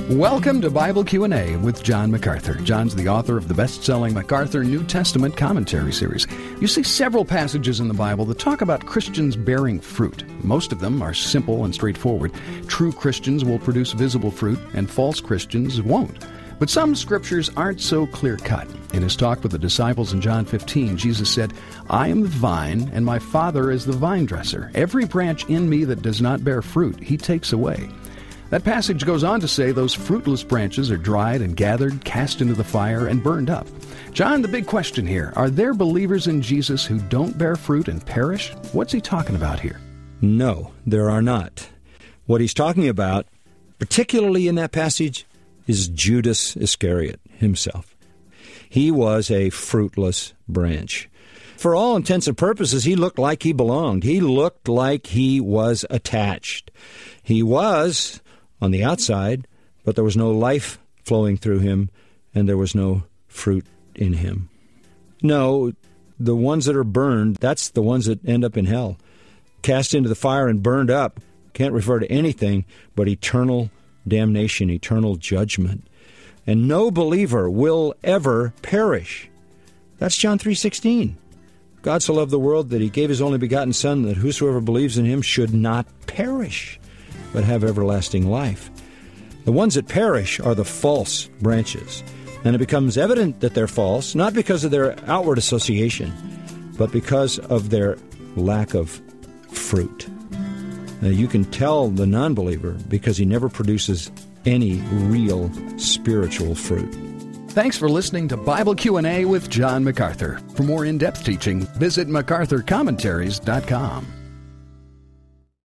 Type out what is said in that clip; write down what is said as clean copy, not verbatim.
Welcome to Bible Q&A with John MacArthur. John's the author of the best-selling MacArthur New Testament Commentary Series. You see several passages in the Bible that talk about Christians bearing fruit. Most of them are simple and straightforward. True Christians will produce visible fruit, and false Christians won't. But some scriptures aren't so clear-cut. In his talk with the disciples in John 15, Jesus said, "I am the vine, and my Father is the vine dresser. Every branch in me that does not bear fruit, he takes away." That passage goes on to say those fruitless branches are dried and gathered, cast into the fire, and burned up. John, the big question here, are there believers in Jesus who don't bear fruit and perish? What's he talking about here? No, there are not. What he's talking about, particularly in that passage, is Judas Iscariot himself. He was a fruitless branch. For all intents and purposes, he looked like he belonged. He looked like he was attached. He was on the outside, but there was no life flowing through him, and there was no fruit in him. No, the ones that are burned, that's the ones that end up in hell. Cast into the fire and burned up can't refer to anything but eternal damnation, eternal judgment. And no believer will ever perish. That's John 3:16. God so loved the world that he gave his only begotten Son, that whosoever believes in him should not perish, but have everlasting life. The ones that perish are the false branches. And it becomes evident that they're false, not because of their outward association, but because of their lack of fruit. Now, you can tell the non-believer because he never produces any real spiritual fruit. Thanks for listening to Bible Q&A with John MacArthur. For more in-depth teaching, visit MacArthurCommentaries.com.